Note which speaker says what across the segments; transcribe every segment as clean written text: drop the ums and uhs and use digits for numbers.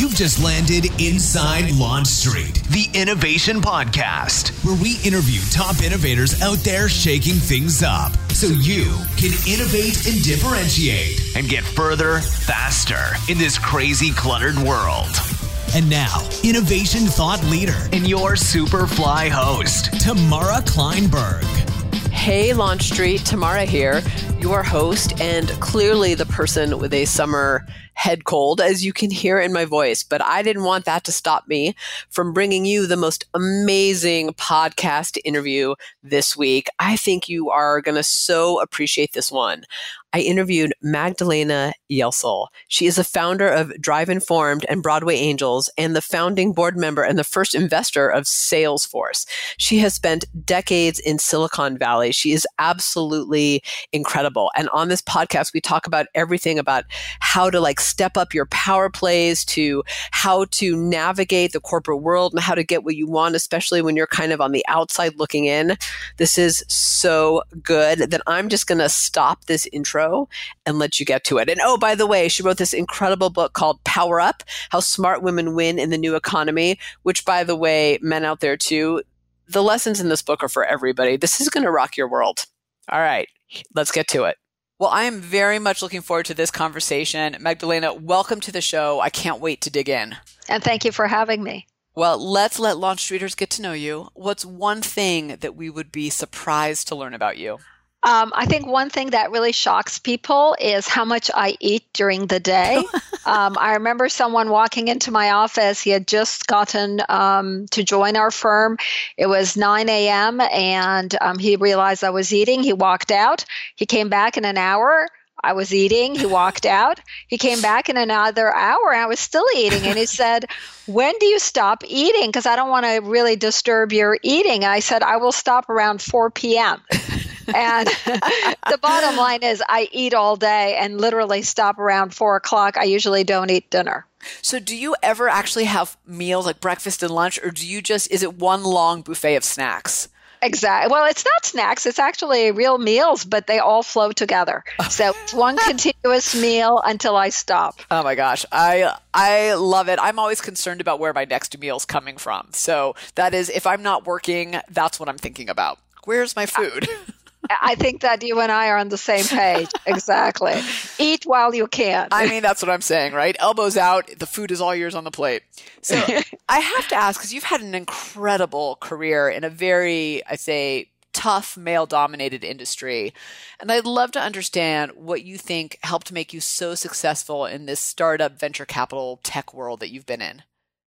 Speaker 1: You've just landed inside Launch Street, the Innovation Podcast, where we interview top innovators out there shaking things up so you can innovate and differentiate and get further, faster in this crazy, cluttered world. And now, innovation thought leader and your Superfly host, Tamara Kleinberg.
Speaker 2: Hey, Launch Street, Tamara here, your host, and clearly the person with a summer head cold, as you can hear in my voice. But I didn't want that to stop me from bringing you the most amazing podcast interview this week. I think you are going to so appreciate this one. I interviewed Magdalena Yelsel. She is the founder of Drive Informed and Broadway Angels and the founding board member and the first investor of Salesforce. She has spent decades in Silicon Valley. She is absolutely incredible. And on this podcast, we talk about everything about how to step up your power plays, to how to navigate the corporate world and how to get what you want, especially when you're kind of on the outside looking in. This is so good that I'm just going to stop this intro and let you get to it. And oh, by the way, she wrote this incredible book called Power Up, How Smart Women Win in the New Economy, which, by the way, men out there too, the lessons in this book are for everybody. This is going to rock your world. All right, let's get to it. Well, I am very much looking forward to this conversation. Magdalena, welcome to the show. I can't wait to dig in.
Speaker 3: And thank you for having me.
Speaker 2: Well, let's let Launch Streeters get to know you. What's one thing that we would be surprised to learn about you?
Speaker 3: I think one thing that really shocks people is how much I eat during the day. I remember someone walking into my office. He had just gotten to join our firm. It was 9 a.m. and he realized I was eating. He walked out. He came back in an hour. I was eating. He walked out. He came back in another hour. I was still eating. And he said, when do you stop eating? Because I don't want to really disturb your eating. I said, I will stop around 4 p.m. And the bottom line is I eat all day and literally stop around 4 o'clock. I usually don't eat dinner.
Speaker 2: So do you ever actually have meals like breakfast and lunch, or is it one long buffet of snacks?
Speaker 3: Exactly. Well, it's not snacks. It's actually real meals, but they all flow together. So it's one continuous meal until I stop.
Speaker 2: Oh my gosh. I love it. I'm always concerned about where my next meal's coming from. So that is, if I'm not working, that's what I'm thinking about. Where's my food?
Speaker 3: I think that you and I are on the same page. Exactly. Eat while you can.
Speaker 2: I mean, that's what I'm saying, right? Elbows out. The food is all yours on the plate. So I have to ask, because you've had an incredible career in a very, I say, tough male-dominated industry. And I'd love to understand what you think helped make you so successful in this startup venture capital tech world that you've been in.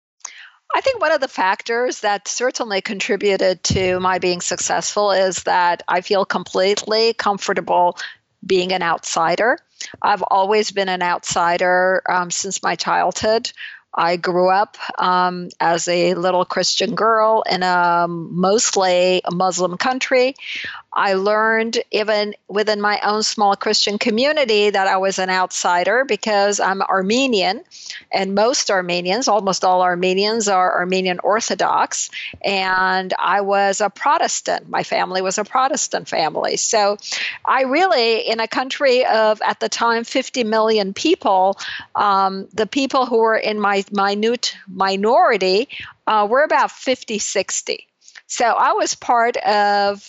Speaker 3: I think one of the factors that certainly contributed to my being successful is that I feel completely comfortable being an outsider. I've always been an outsider since my childhood. I grew up as a little Christian girl in a mostly Muslim country. I learned even within my own small Christian community that I was an outsider because I'm Armenian, and most Armenians, almost all Armenians, are Armenian Orthodox, and I was a Protestant. My family was a Protestant family. So I really, in a country of, at the time, 50 million people, the people who were in my minute minority were about 50, 60. So I was part of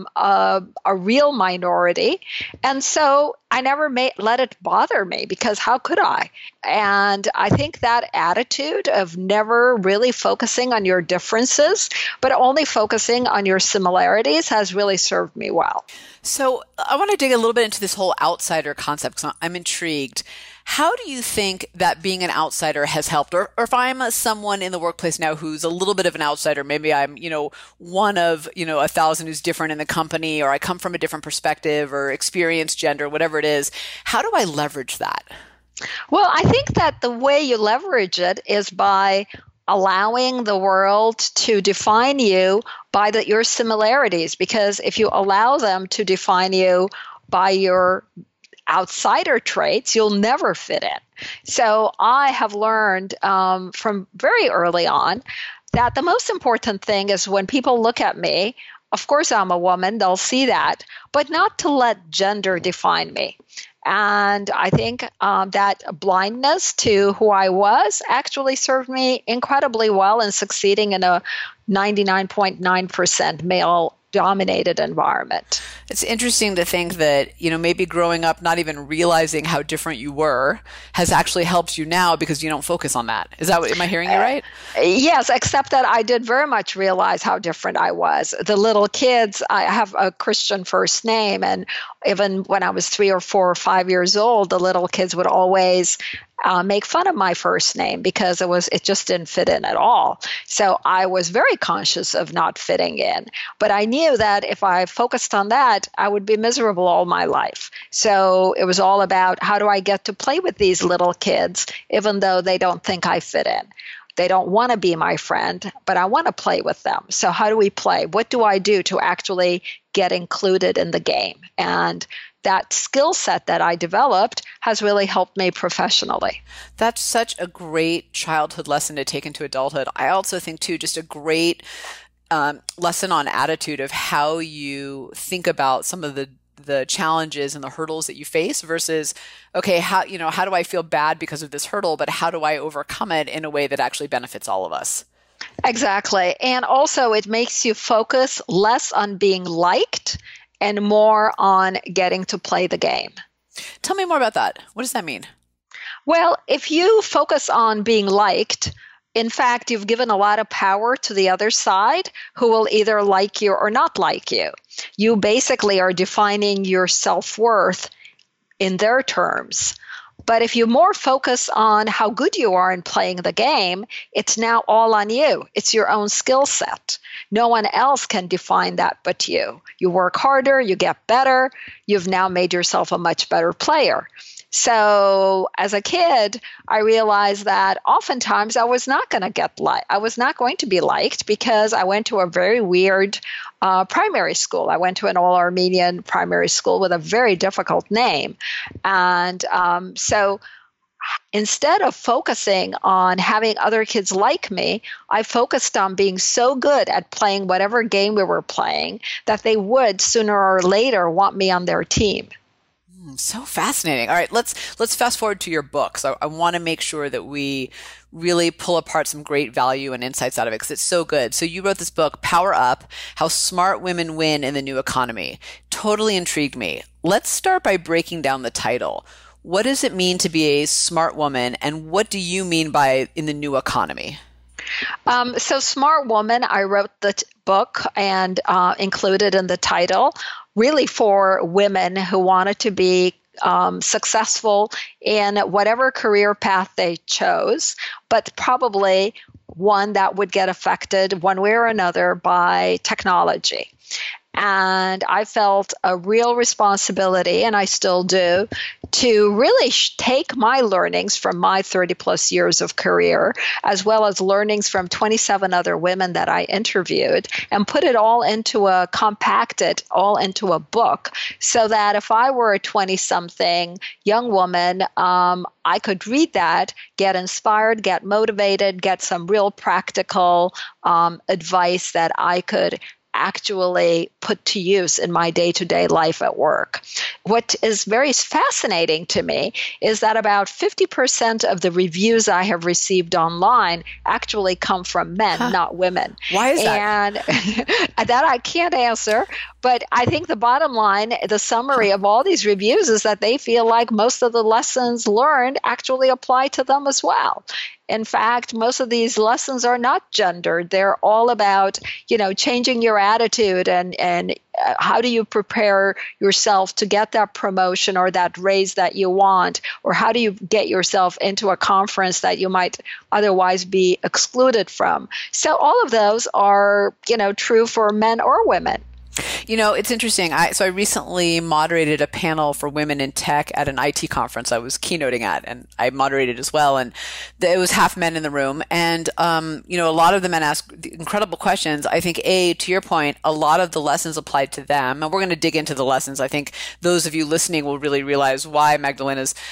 Speaker 3: a real minority. And so I never let it bother me because how could I? And I think that attitude of never really focusing on your differences, but only focusing on your similarities has really served me well.
Speaker 2: So I want to dig a little bit into this whole outsider concept because I'm intrigued. How do you think that being an outsider has helped? Or if I'm someone in the workplace now who's a little bit of an outsider, maybe I'm, one of, 1,000 who's different in the company, or I come from a different perspective or experience, gender, whatever it is. How do I leverage that?
Speaker 3: Well, I think that the way you leverage it is by allowing the world to define you by your similarities, because if you allow them to define you by your outsider traits, you'll never fit in. So I have learned from very early on that the most important thing is when people look at me, of course I'm a woman, they'll see that, but not to let gender define me. And I think that blindness to who I was actually served me incredibly well in succeeding in a 99.9% male dominated environment.
Speaker 2: It's interesting to think that, maybe growing up not even realizing how different you were has actually helped you now because you don't focus on that. Am I hearing you right?
Speaker 3: Yes, except that I did very much realize how different I was. The little kids, I have a Christian first name, and even when I was 3 or 4 or 5 years old, the little kids would always make fun of my first name because it just didn't fit in at all. So I was very conscious of not fitting in. But I knew that if I focused on that, I would be miserable all my life. So it was all about how do I get to play with these little kids, even though they don't think I fit in. They don't want to be my friend, but I want to play with them. So how do we play? What do I do to actually get included in the game? And that skill set that I developed has really helped me professionally.
Speaker 2: That's such a great childhood lesson to take into adulthood. I also think, too, just a great lesson on attitude of how you think about some of the challenges and the hurdles that you face versus, okay, how do I feel bad because of this hurdle, but how do I overcome it in a way that actually benefits all of us?
Speaker 3: Exactly. And also it makes you focus less on being liked and more on getting to play the game.
Speaker 2: Tell me more about that. What does that mean?
Speaker 3: Well, if you focus on being liked, in fact, you've given a lot of power to the other side who will either like you or not like you. You basically are defining your self-worth in their terms. But if you more focus on how good you are in playing the game, it's now all on you. It's your own skill set. No one else can define that but you. You work harder, you get better, you've now made yourself a much better player. So as a kid, I realized that oftentimes I was not going to be liked because I went to a very weird primary school. I went to an all-Armenian primary school with a very difficult name. And so instead of focusing on having other kids like me, I focused on being so good at playing whatever game we were playing that they would sooner or later want me on their team.
Speaker 2: So fascinating. All right, let's fast forward to your book. So I want to make sure that we really pull apart some great value and insights out of it because it's so good. So you wrote this book, Power Up, How Smart Women Win in the New Economy. Totally intrigued me. Let's start by breaking down the title. What does it mean to be a smart woman, and what do you mean by in the new economy?
Speaker 3: So Smart Woman, I wrote the book and included in the title, really for women who wanted to be successful in whatever career path they chose, but probably one that would get affected one way or another by technology. And I felt a real responsibility, and I still do, to really take my learnings from my 30 plus years of career, as well as learnings from 27 other women that I interviewed, and put it all into a book, so that if I were a 20-something young woman, I could read that, get inspired, get motivated, get some real practical advice that I could actually put to use in my day-to-day life at work. What is very fascinating to me is that about 50% of the reviews I have received online actually come from men, not women.
Speaker 2: Why is that?
Speaker 3: And that I can't answer, but I think the bottom line, the summary of all these reviews is that they feel like most of the lessons learned actually apply to them as well. In fact, most of these lessons are not gendered. They're all about, changing your attitude and how do you prepare yourself to get that promotion or that raise that you want, or how do you get yourself into a conference that you might otherwise be excluded from. So all of those are, true for men or women.
Speaker 2: It's interesting. I recently moderated a panel for women in tech at an IT conference I was keynoting at, and I moderated as well. And it was half men in the room. And, a lot of the men asked incredible questions. I think, to your point, a lot of the lessons applied to them. And we're going to dig into the lessons. I think those of you listening will really realize why Magdalena's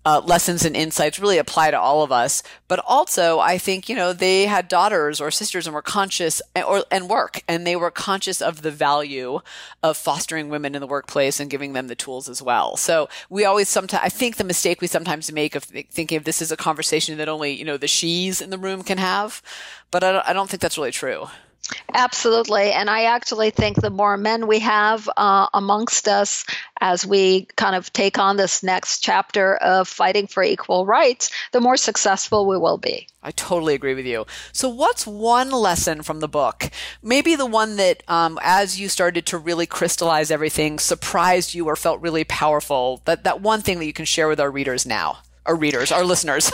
Speaker 2: lessons and insights really apply to all of us. But also, I think, they had daughters or sisters and were conscious and they were conscious of the value of fostering women in the workplace and giving them the tools as well. So we always I think the mistake we sometimes make of thinking of this as a conversation that only, the she's in the room can have. But I don't think that's really true.
Speaker 3: Absolutely. And I actually think the more men we have amongst us as we kind of take on this next chapter of fighting for equal rights, the more successful we will be.
Speaker 2: I totally agree with you. So what's one lesson from the book? Maybe the one that, as you started to really crystallize everything, surprised you or felt really powerful, that one thing that you can share with our readers now. Our listeners.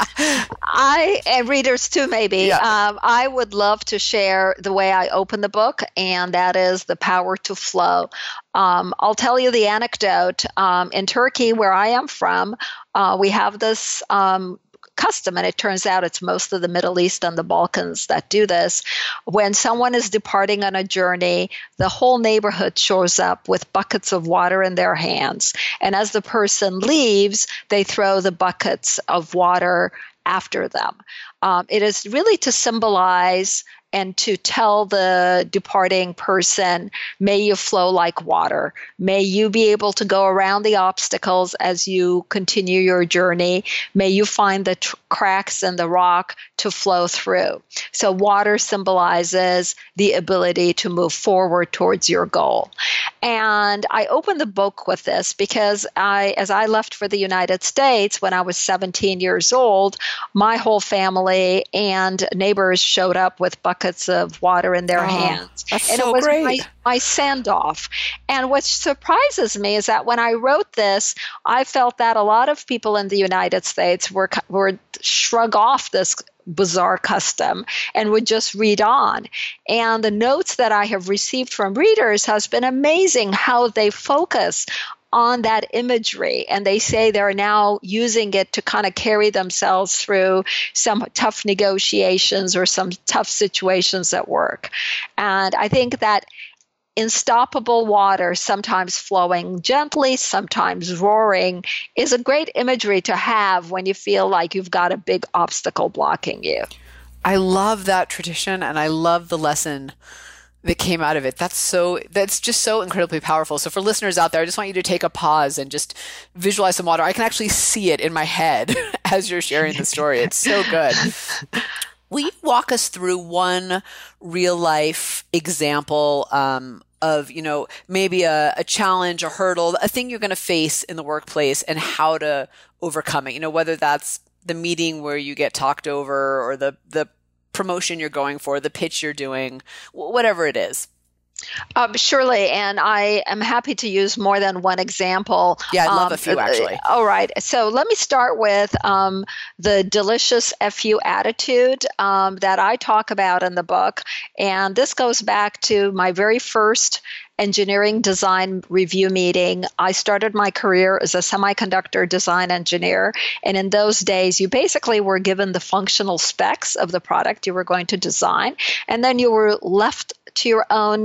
Speaker 3: And readers too, maybe. Yeah. I would love to share the way I open the book, and that is the power to flow. I'll tell you the anecdote. In Turkey, where I am from, we have this custom, and it turns out it's most of the Middle East and the Balkans that do this. When someone is departing on a journey, the whole neighborhood shows up with buckets of water in their hands. And as the person leaves, they throw the buckets of water after them. It is really to symbolize and to tell the departing person, may you flow like water. May you be able to go around the obstacles as you continue your journey. May you find the cracks in the rock to flow through. So water symbolizes the ability to move forward towards your goal. And I opened the book with this because as I left for the United States when I was 17 years old, my whole family and neighbors showed up with buckets of water in their hands.
Speaker 2: That's
Speaker 3: and
Speaker 2: so
Speaker 3: it was
Speaker 2: great.
Speaker 3: my send-off. And what surprises me is that when I wrote this, I felt that a lot of people in the United States were shrug off this bizarre custom and would just read on. And the notes that I have received from readers has been amazing how they focus on that imagery, and they say they're now using it to kind of carry themselves through some tough negotiations or some tough situations at work. And I think that unstoppable water, sometimes flowing gently, sometimes roaring, is a great imagery to have when you feel like you've got a big obstacle blocking you.
Speaker 2: I love that tradition, and I love the lesson that came out of it. That's just so incredibly powerful. So for listeners out there, I just want you to take a pause and just visualize some water. I can actually see it in my head as you're sharing the story. It's so good. Will you walk us through one real life example of, maybe a challenge, a hurdle, a thing you're going to face in the workplace and how to overcome it? Whether that's the meeting where you get talked over or the promotion you're going for, the pitch you're doing, whatever it is.
Speaker 3: Surely, and I am happy to use more than one example.
Speaker 2: Yeah, I'd love a few, actually.
Speaker 3: All right. So let me start with the delicious FU attitude that I talk about in the book. And this goes back to my very first engineering design review meeting. I started my career as a semiconductor design engineer. And in those days, you basically were given the functional specs of the product you were going to design. And then you were left to your own,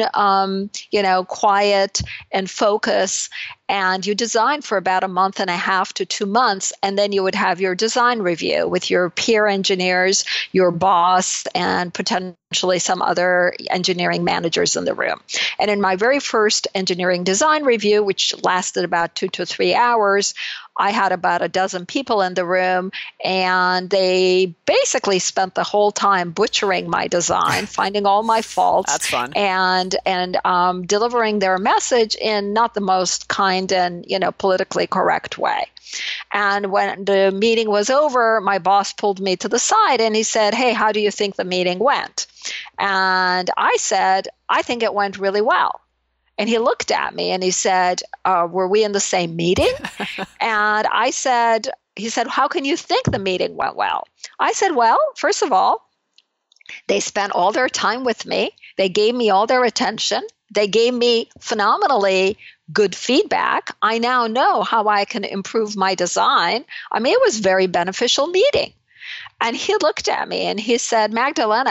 Speaker 3: quiet and focus. And you design for about a month and a half to 2 months, and then you would have your design review with your peer engineers, your boss, and potentially some other engineering managers in the room. And in my very first engineering design review, which lasted about 2 to 3 hours, I had about a dozen people in the room, and they basically spent the whole time butchering my design, finding all my faults.
Speaker 2: That's fun.
Speaker 3: And delivering their message in not the most kind and politically correct way. And when the meeting was over, my boss pulled me to the side and he said, "Hey, how do you think the meeting went?" And I said, "I think it went really well." And he looked at me and he said, "Were we in the same meeting?" And he said, "How can you think the meeting went well?" I said, "Well, first of all, they spent all their time with me. They gave me all their attention. They gave me phenomenally good feedback. I now know how I can improve my design. I mean, it was a very beneficial meeting." And he looked at me and he said, "Magdalena,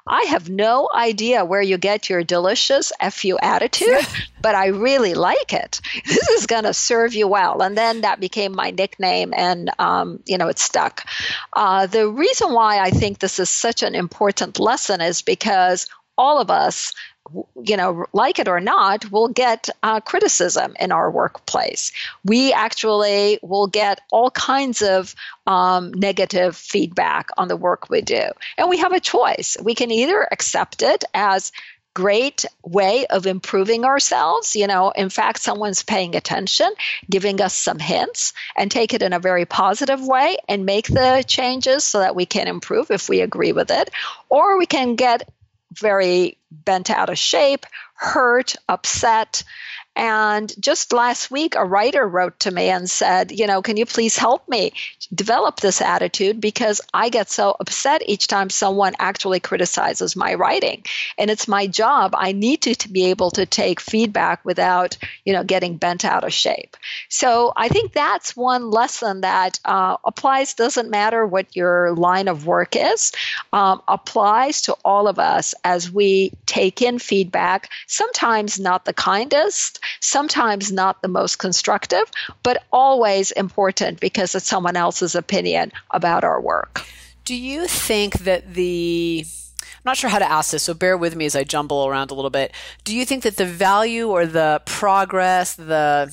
Speaker 3: I have no idea where you get your delicious FU attitude, but I really like it. This is going to serve you well. And then that became my nickname, and, it stuck. The reason why I think this is such an important lesson is because all of us, like it or not, will get criticism in our workplace. We actually will get all kinds of negative feedback on the work we do. And we have a choice. We can either accept it as great way of improving ourselves. In fact, someone's paying attention, giving us some hints, and take it in a very positive way and make the changes so that we can improve if we agree with it. Or we can get very bent out of shape, hurt, upset. And just last week, a writer wrote to me and said, can you please help me develop this attitude, because I get so upset each time someone actually criticizes my writing. And it's my job. I need to be able to take feedback without, getting bent out of shape. So I think that's one lesson that applies, doesn't matter what your line of work is, applies to all of us as we take in feedback, sometimes not the kindest, sometimes not the most constructive, but always important because it's someone else's opinion about our work.
Speaker 2: Do you think that I'm not sure how to ask this, so bear with me as I jumble around a little bit. Do you think that the value or the progress, the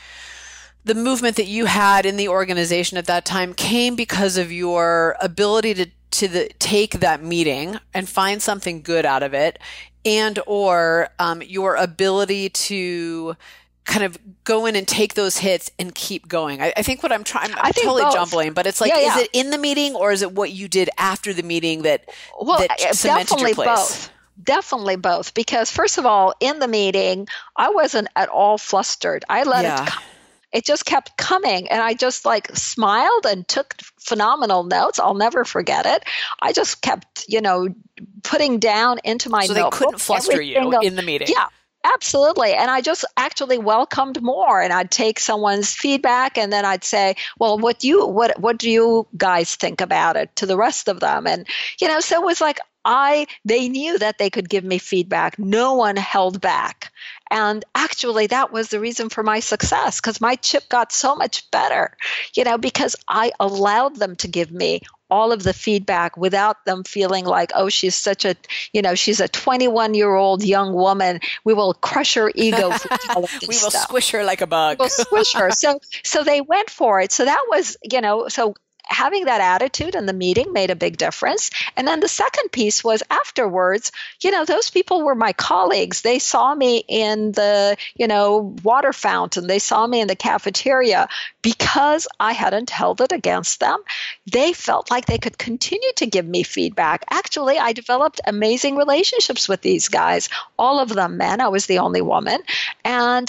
Speaker 2: movement that you had in the organization at that time came because of your ability to take that meeting and find something good out of it, and or your ability to kind of go in and take those hits and keep going? I think what I'm totally
Speaker 3: both.
Speaker 2: Jumbling, but it's like, is it in the meeting or is it what you did after the meeting that cemented your place?
Speaker 3: Both. Definitely both. Because first of all, in the meeting, I wasn't at all flustered. I let it come. It just kept coming, and I just smiled and took phenomenal notes. I'll never forget it. I just kept, putting down into my notebook.
Speaker 2: So they couldn't fluster you in the meeting?
Speaker 3: Yeah. Absolutely. And I just actually welcomed more, and I'd take someone's feedback and then I'd say, well, what do you guys think about it to the rest of them? And, so it was like, they knew that they could give me feedback. No one held back. And actually, that was the reason for my success, because my chip got so much better, because I allowed them to give me all of the feedback without them feeling like, oh, she's such a, she's a 21-year-old young woman. We will crush her ego for telling this
Speaker 2: We will
Speaker 3: stuff.
Speaker 2: squish her like a bug.
Speaker 3: We will squish her. So they went for it. So that was, so having that attitude in the meeting made a big difference. And then the second piece was afterwards, those people were my colleagues. They saw me in the, water fountain. They saw me in the cafeteria. Because I hadn't held it against them, they felt like they could continue to give me feedback. Actually, I developed amazing relationships with these guys, all of them men. I was the only woman. And,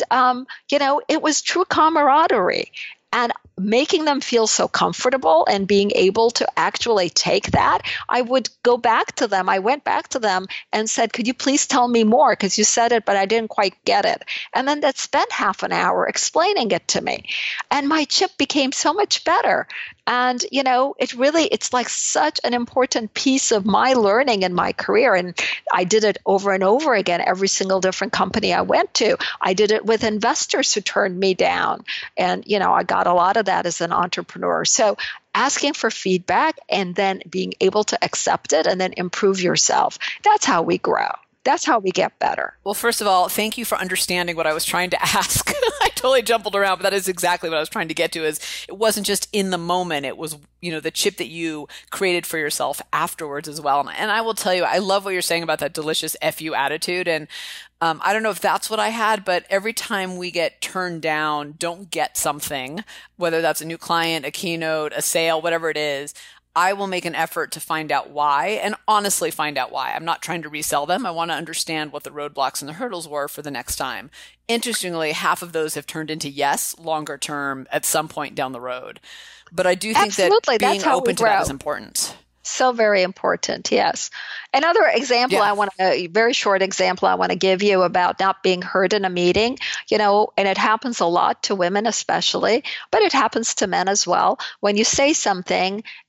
Speaker 3: it was true camaraderie. And making them feel so comfortable and being able to actually take that, I would go back to them. I went back to them and said, could you please tell me more? Because you said it, but I didn't quite get it. And then they'd spend half an hour explaining it to me. And my chip became so much better. And, it's like such an important piece of my learning in my career. And I did it over and over again, every single different company I went to. I did it with investors who turned me down. And, I got a lot of that as an entrepreneur. So asking for feedback and then being able to accept it and then improve yourself. That's how we grow. That's how we get better.
Speaker 2: Well, first of all, thank you for understanding what I was trying to ask. I totally jumbled around, but that is exactly what I was trying to get to. Is it wasn't just in the moment. It was, the chip that you created for yourself afterwards as well. And I will tell you, I love what you're saying about that delicious FU attitude. And I don't know if that's what I had, but every time we get turned down, don't get something, whether that's a new client, a keynote, a sale, whatever it is, I will make an effort to find out why, and honestly find out why. I'm not trying to resell them. I want to understand what the roadblocks and the hurdles were for the next time. Interestingly, half of those have turned into yes, longer term at some point down the road. But I do think that being open to that is important.
Speaker 3: So very important, yes. Another example a very short example I want to give you about not being heard in a meeting, and it happens a lot to women especially, but it happens to men as well. When you say something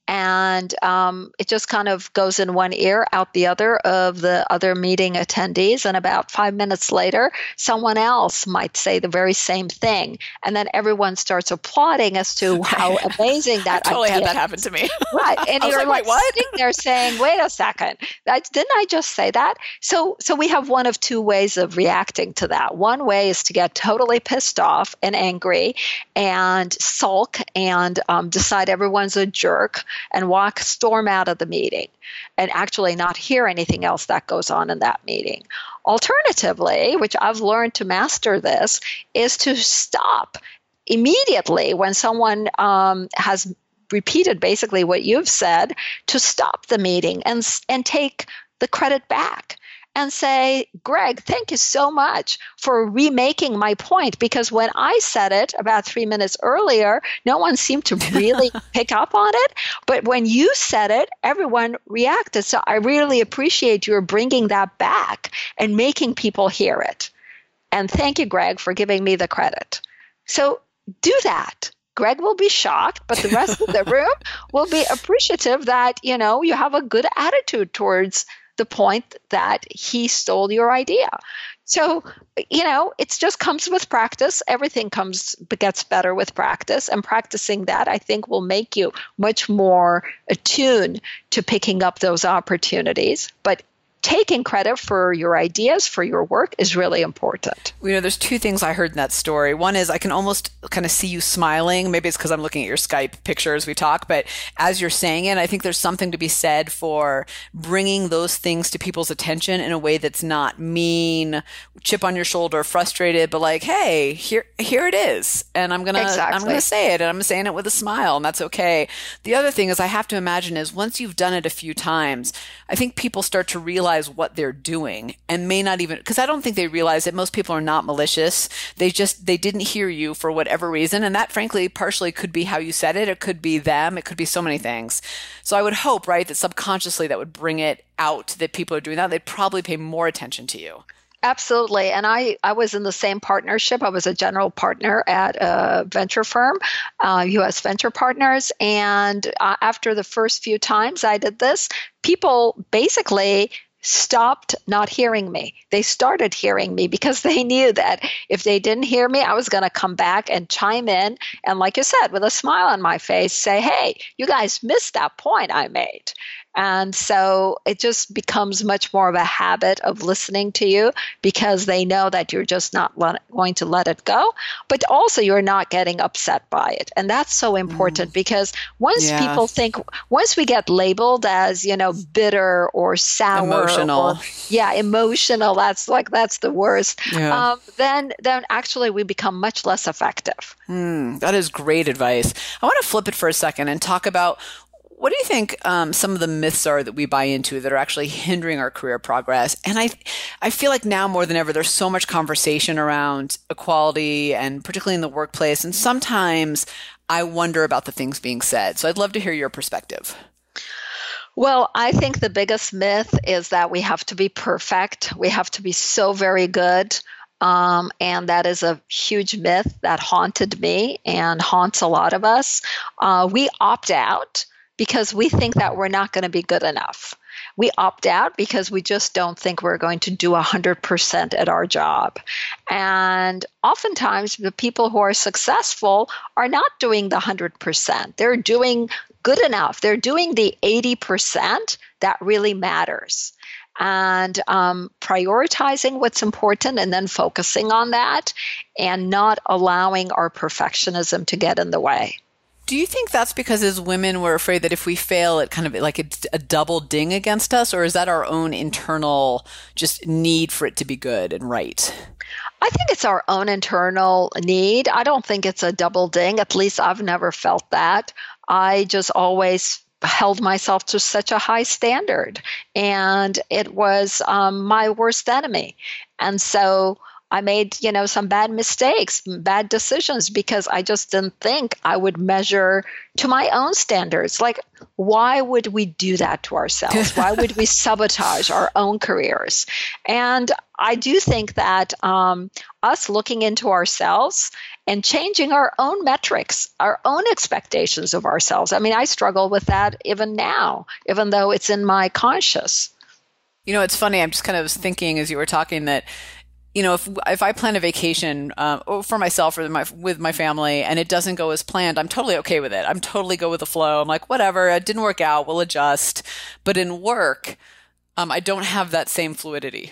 Speaker 3: And it just kind of goes in one ear, out the other of the other meeting attendees. And about 5 minutes later, someone else might say the very same thing. And then everyone starts applauding as to how amazing that
Speaker 2: I totally
Speaker 3: idea
Speaker 2: had that happen to me.
Speaker 3: Right. And
Speaker 2: I was
Speaker 3: you're
Speaker 2: like, wait, what?
Speaker 3: sitting there saying, wait a second, didn't I just say that? So we have one of two ways of reacting to that. One way is to get totally pissed off and angry and sulk and decide everyone's a jerk and storm out of the meeting and actually not hear anything else that goes on in that meeting. Alternatively, which I've learned to master this, is to stop immediately when someone has repeated basically what you've said, to stop the meeting and take the credit back and say, Greg, thank you so much for remaking my point, because when I said it about 3 minutes earlier, no one seemed to really pick up on it. But when you said it, everyone reacted. So I really appreciate your bringing that back and making people hear it. And thank you, Greg, for giving me the credit. So do that. Greg will be shocked, but the rest of the room will be appreciative that, you have a good attitude towards the point that he stole your idea. So, it just comes with practice. Everything gets better with practice. And practicing that, I think, will make you much more attuned to picking up those opportunities. But taking credit for your ideas, for your work, is really important.
Speaker 2: There's two things I heard in that story. One is I can almost kind of see you smiling. Maybe it's because I'm looking at your Skype picture as we talk, but as you're saying it, I think there's something to be said for bringing those things to people's attention in a way that's not mean, chip on your shoulder, frustrated, but like, hey, here it is. And I'm going to say it, and I'm saying it with a smile, and that's okay. The other thing is I have to imagine is once you've done it a few times, I think people start to realize what they're doing and may not even, because I don't think they realize that most people are not malicious. They didn't hear you for whatever reason. And that frankly, partially could be how you said it. It could be them. It could be so many things. So I would hope, right, that subconsciously that would bring it out that people are doing that. They'd probably pay more attention to you.
Speaker 3: Absolutely. And I was in the same partnership. I was a general partner at a venture firm, U.S. Venture Partners. And after the first few times I did this, people basically stopped not hearing me. They started hearing me because they knew that if they didn't hear me, I was going to come back and chime in. And like you said, with a smile on my face, say, hey, you guys missed that point I made. And so it just becomes much more of a habit of listening to you because they know that you're just not going to let it go, but also you're not getting upset by it. And that's so important because once people think, once we get labeled as, bitter or sour,
Speaker 2: emotional,
Speaker 3: emotional, that's the worst. Yeah. Then actually we become much less effective.
Speaker 2: That is great advice. I want to flip it for a second and talk about what do you think some of the myths are that we buy into that are actually hindering our career progress? And I feel like now more than ever, there's so much conversation around equality and particularly in the workplace. And sometimes I wonder about the things being said. So I'd love to hear your perspective.
Speaker 3: Well, I think the biggest myth is that we have to be perfect. We have to be so very good. And that is a huge myth that haunted me and haunts a lot of us. We opt out because we think that we're not going to be good enough. We opt out because we just don't think we're going to do 100% at our job. And oftentimes the people who are successful are not doing the 100%. They're doing good enough. They're doing the 80% that really matters. And prioritizing what's important and then focusing on that and not allowing our perfectionism to get in the way.
Speaker 2: Do you think that's because as women we're afraid that if we fail, it kind of like it's a double ding against us, or is that our own internal just need for it to be good and right?
Speaker 3: I think it's our own internal need. I don't think it's a double ding. At least I've never felt that. I just always held myself to such a high standard, and it was my worst enemy. And so I made, some bad mistakes, bad decisions because I just didn't think I would measure to my own standards. Like, why would we do that to ourselves? Why would we sabotage our own careers? And I do think that us looking into ourselves and changing our own metrics, our own expectations of ourselves. I mean, I struggle with that even now, even though it's in my conscious.
Speaker 2: It's funny. I'm just kind of thinking as you were talking that, if I plan a vacation for myself or with my family and it doesn't go as planned, I'm totally okay with it. I'm totally go with the flow. I'm like, whatever, it didn't work out, we'll adjust. But in work, I don't have that same fluidity.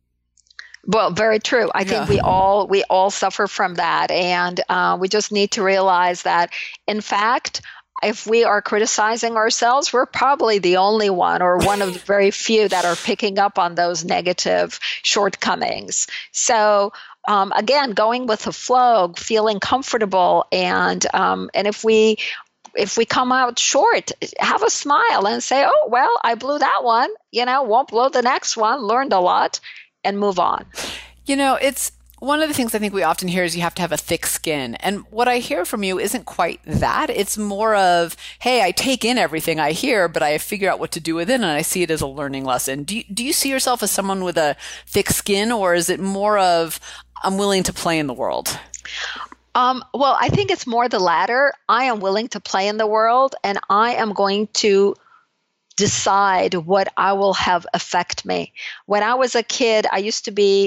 Speaker 3: Well, very true. I think we all suffer from that. And we just need to realize that, in fact, if we are criticizing ourselves, we're probably the only one or one of the very few that are picking up on those negative shortcomings. So again, going with the flow, feeling comfortable, and if we come out short, have a smile and say, oh, well, I blew that one, won't blow the next one, learned a lot, and move on.
Speaker 2: It's one of the things I think we often hear is you have to have a thick skin. And what I hear from you isn't quite that. It's more of, hey, I take in everything I hear, but I figure out what to do with it, and I see it as a learning lesson. Do you see yourself as someone with a thick skin, or is it more of, I'm willing to play in the world?
Speaker 3: Well, I think it's more the latter. I am willing to play in the world, and I am going to decide what I will have affect me. When I was a kid, I used to be,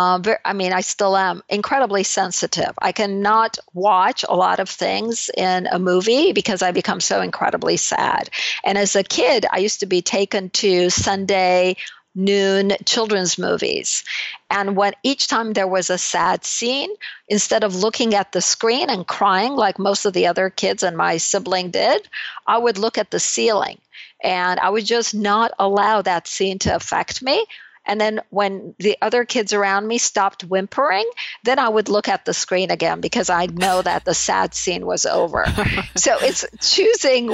Speaker 3: I still am incredibly sensitive. I cannot watch a lot of things in a movie because I become so incredibly sad. And as a kid, I used to be taken to Sunday noon children's movies. And when each time there was a sad scene, instead of looking at the screen and crying like most of the other kids and my sibling did, I would look at the ceiling. And I would just not allow that scene to affect me. And then when the other kids around me stopped whimpering, then I would look at the screen again because I know that the sad scene was over. So it's choosing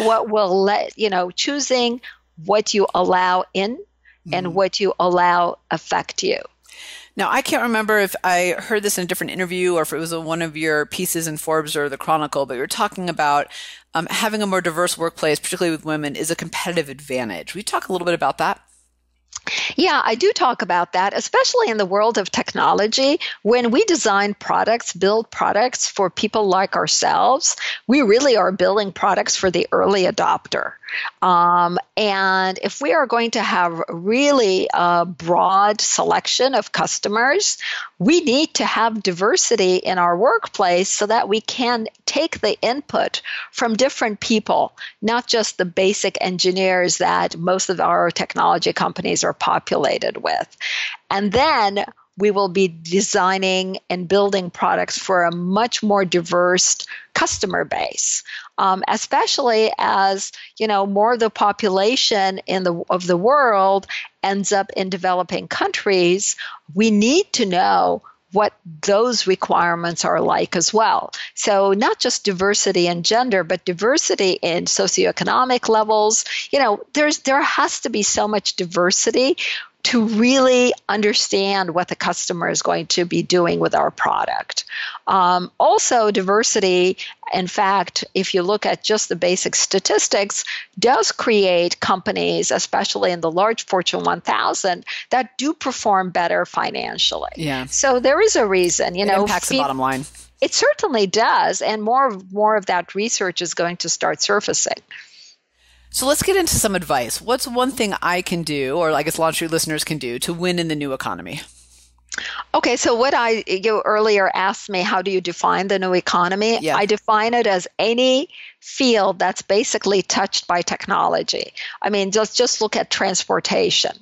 Speaker 3: choosing what you allow in and what you allow affect you.
Speaker 2: Now, I can't remember if I heard this in a different interview or if it was one of your pieces in Forbes or the Chronicle, but you were talking about having a more diverse workplace, particularly with women, is a competitive advantage. Will you talk a little bit about that?
Speaker 3: Yeah, I do talk about that, especially in the world of technology. When we design products, build products for people like ourselves, we really are building products for the early adopter. And if we are going to have really a broad selection of customers, we need to have diversity in our workplace so that we can take the input from different people, not just the basic engineers that most of our technology companies are populated with. And then we will be designing and building products for a much more diverse customer base, especially as more of the population of the world ends up in developing countries. We need to know what those requirements are like as well. So not just diversity in gender, but diversity in socioeconomic levels. There has to be so much diversity to really understand what the customer is going to be doing with our product. Also, diversity, in fact, if you look at just the basic statistics, does create companies, especially in the large Fortune 1000, that do perform better financially.
Speaker 2: Yeah.
Speaker 3: So there is a reason.
Speaker 2: It impacts the bottom line.
Speaker 3: It certainly does, and more of that research is going to start surfacing.
Speaker 2: So let's get into some advice. What's one thing I can do, or I guess LaunchStreet listeners can do, to win in the new economy?
Speaker 3: Okay, so you earlier asked me, how do you define the new economy?
Speaker 2: Yeah.
Speaker 3: I define it as any field that's basically touched by technology. I mean, just look at transportation.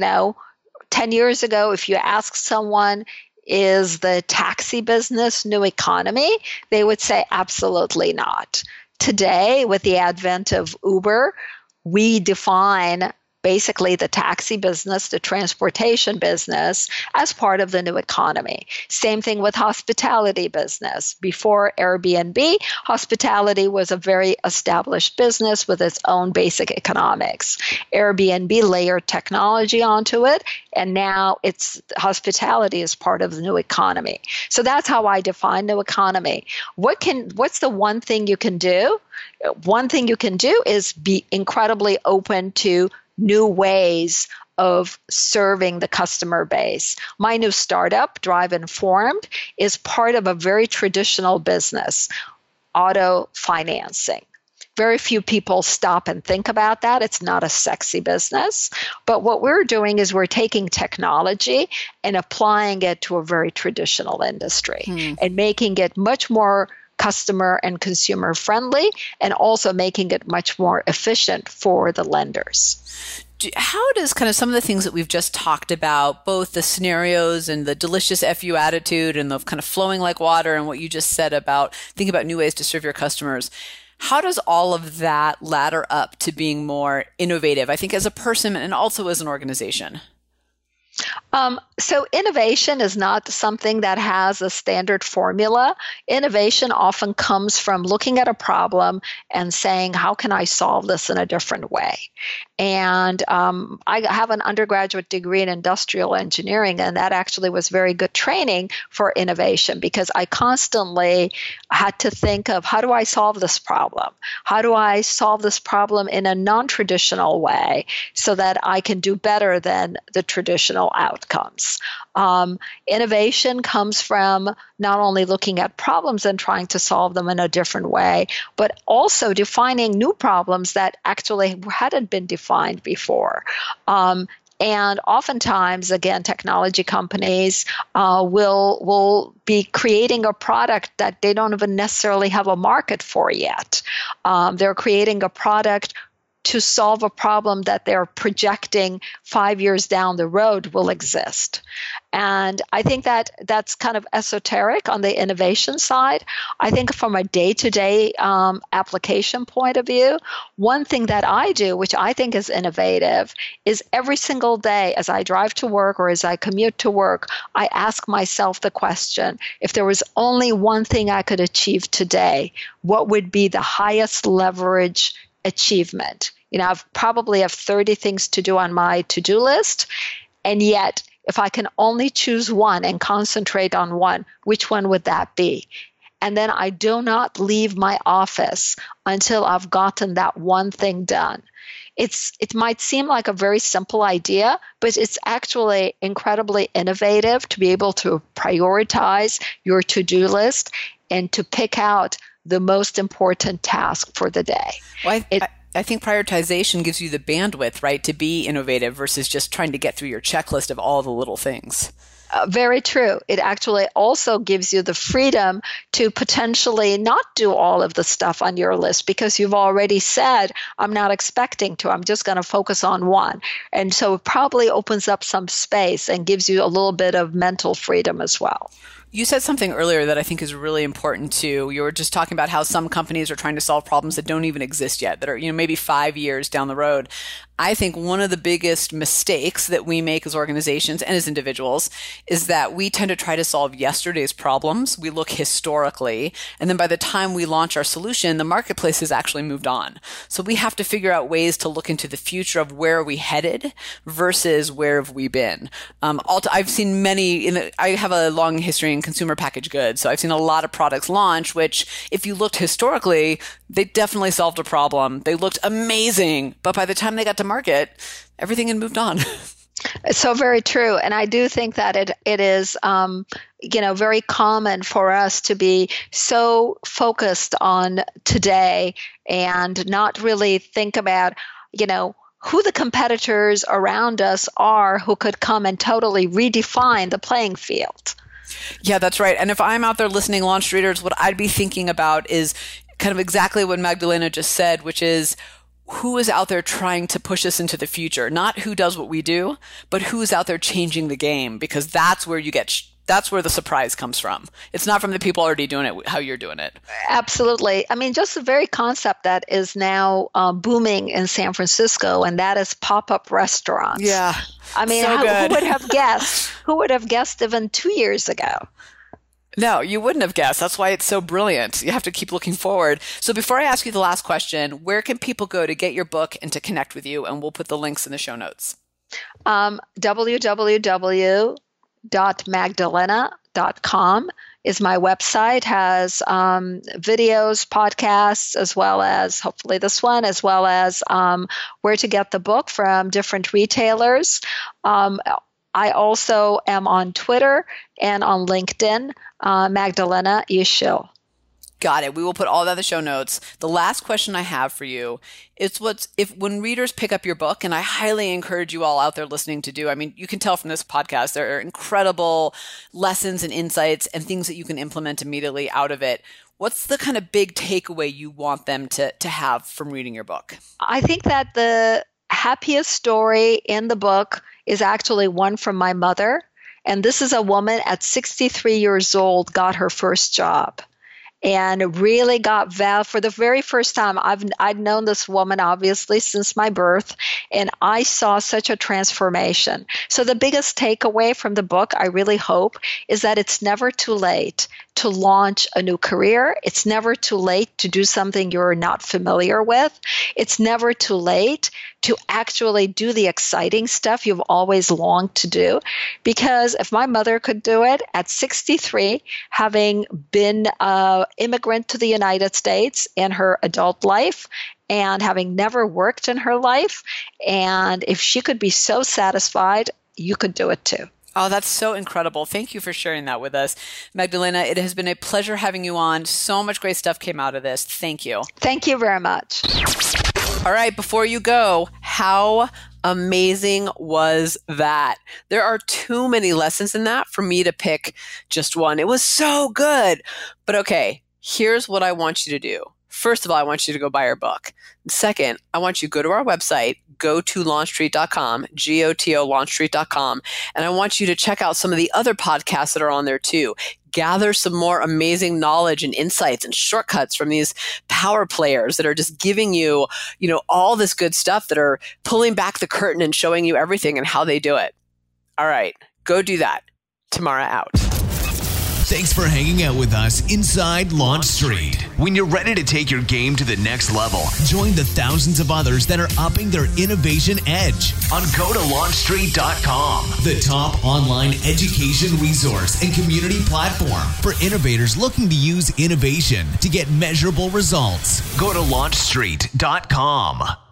Speaker 3: 10 years ago, if you ask someone, is the taxi business new economy? They would say absolutely not. Today, with the advent of Uber, we define basically the taxi business, the transportation business, as part of the new economy. Same thing with hospitality business. Before Airbnb, hospitality was a very established business with its own basic economics. Airbnb layered technology onto it, and now hospitality is part of the new economy. So that's how I define new economy. What's the one thing you can do? One thing you can do is be incredibly open to new ways of serving the customer base. My new startup, Drive Informed, is part of a very traditional business, auto financing. Very few people stop and think about that. It's not a sexy business. But what we're doing is we're taking technology and applying it to a very traditional industry and making it much more customer and consumer friendly, and also making it much more efficient for the lenders.
Speaker 2: How does kind of some of the things that we've just talked about, both the scenarios and the delicious FU attitude and the kind of flowing like water and what you just said about thinking about new ways to serve your customers, how does all of that ladder up to being more innovative, I think, as a person and also as an organization?
Speaker 3: So innovation is not something that has a standard formula. Innovation often comes from looking at a problem and saying, how can I solve this in a different way? And I have an undergraduate degree in industrial engineering, and that actually was very good training for innovation because I constantly had to think of, how do I solve this problem? How do I solve this problem in a non-traditional way so that I can do better than the traditional outcomes? Innovation comes from not only looking at problems and trying to solve them in a different way, but also defining new problems that actually hadn't been defined before. And oftentimes, again, technology companies will be creating a product that they don't even necessarily have a market for yet. They're creating a product to solve a problem that they're projecting 5 years down the road will exist. And I think that that's kind of esoteric on the innovation side. I think from a day-to-day application point of view, one thing that I do, which I think is innovative, is every single day as I drive to work or as I commute to work, I ask myself the question, if there was only one thing I could achieve today, what would be the highest leverage achievement? I probably have 30 things to do on my to-do list, and yet if I can only choose one and concentrate on one, which one would that be? And then I do not leave my office until I've gotten that one thing done. It might seem like a very simple idea, but it's actually incredibly innovative to be able to prioritize your to-do list and to pick out the most important task for the day.
Speaker 2: Well, I think prioritization gives you the bandwidth, right, to be innovative versus just trying to get through your checklist of all the little things.
Speaker 3: Very true. It actually also gives you the freedom to potentially not do all of the stuff on your list because you've already said, I'm not expecting to. I'm just going to focus on one. And so it probably opens up some space and gives you a little bit of mental freedom as well.
Speaker 2: You said something earlier that I think is really important too. You were just talking about how some companies are trying to solve problems that don't even exist yet, that are, maybe 5 years down the road. I think one of the biggest mistakes that we make as organizations and as individuals is that we tend to try to solve yesterday's problems. We look historically, and then by the time we launch our solution, the marketplace has actually moved on. So we have to figure out ways to look into the future of where are we headed versus where have we been. I've seen I have a long history in consumer packaged goods, so I've seen a lot of products launch, which if you looked historically, they definitely solved a problem. They looked amazing, but by the time they got to market, everything had moved on.
Speaker 3: So very true. And I do think that it is, very common for us to be so focused on today and not really think about, who the competitors around us are who could come and totally redefine the playing field.
Speaker 2: Yeah, that's right. And if I'm out there listening, Launch Streeters, what I'd be thinking about is kind of exactly what Magdalena just said, which is who is out there trying to push us into the future? Not who does what we do, but who's out there changing the game, because that's where you get That's where the surprise comes from. It's not from the people already doing it, how you're doing it.
Speaker 3: Absolutely. I mean, just the very concept that is now booming in San Francisco, and that is pop-up restaurants.
Speaker 2: Yeah.
Speaker 3: I mean,
Speaker 2: so
Speaker 3: who would have guessed? Who would have guessed even 2 years ago?
Speaker 2: No, you wouldn't have guessed. That's why it's so brilliant. You have to keep looking forward. So before I ask you the last question, where can people go to get your book and to connect with you? And we'll put the links in the show notes.
Speaker 3: www.magdalena.com is my website, has videos, podcasts, as well as hopefully this one, as well as where to get the book from different retailers. I also am on Twitter and on LinkedIn, Magdalena Yeşil.
Speaker 2: Got it. We will put all that in the show notes. The last question I have for you is when readers pick up your book, and I highly encourage you all out there listening to do, I mean, you can tell from this podcast, there are incredible lessons and insights and things that you can implement immediately out of it. What's the kind of big takeaway you want them to have from reading your book?
Speaker 3: I think that the happiest story in the book is actually one from my mother. And this is a woman at 63 years old, got her first job. And really got for the very first time. I'd known this woman obviously since my birth, and I saw such a transformation. So the biggest takeaway from the book, I really hope, is that it's never too late to launch a new career. It's never too late to do something you're not familiar with. It's never too late to actually do the exciting stuff you've always longed to do. Because if my mother could do it at 63, having been an immigrant to the United States in her adult life, and having never worked in her life, and if she could be so satisfied, you could do it too.
Speaker 2: Oh, that's so incredible. Thank you for sharing that with us. Magdalena, it has been a pleasure having you on. So much great stuff came out of this. Thank you.
Speaker 3: Thank you very much.
Speaker 2: All right, before you go, how amazing was that? There are too many lessons in that for me to pick just one. It was so good. But okay, here's what I want you to do. First of all, I want you to go buy our book. Second, I want you to go to our website, go to launchstreet.com, GOTO launchstreet.com, and I want you to check out some of the other podcasts that are on there too. Gather some more amazing knowledge and insights and shortcuts from these power players that are just giving you, all this good stuff, that are pulling back the curtain and showing you everything and how they do it. All right, go do that. Tamara out.
Speaker 1: Thanks for hanging out with us inside Launch Street. When you're ready to take your game to the next level, join the thousands of others that are upping their innovation edge on GoToLaunchStreet.com, the top online education resource and community platform for innovators looking to use innovation to get measurable results. Go to LaunchStreet.com.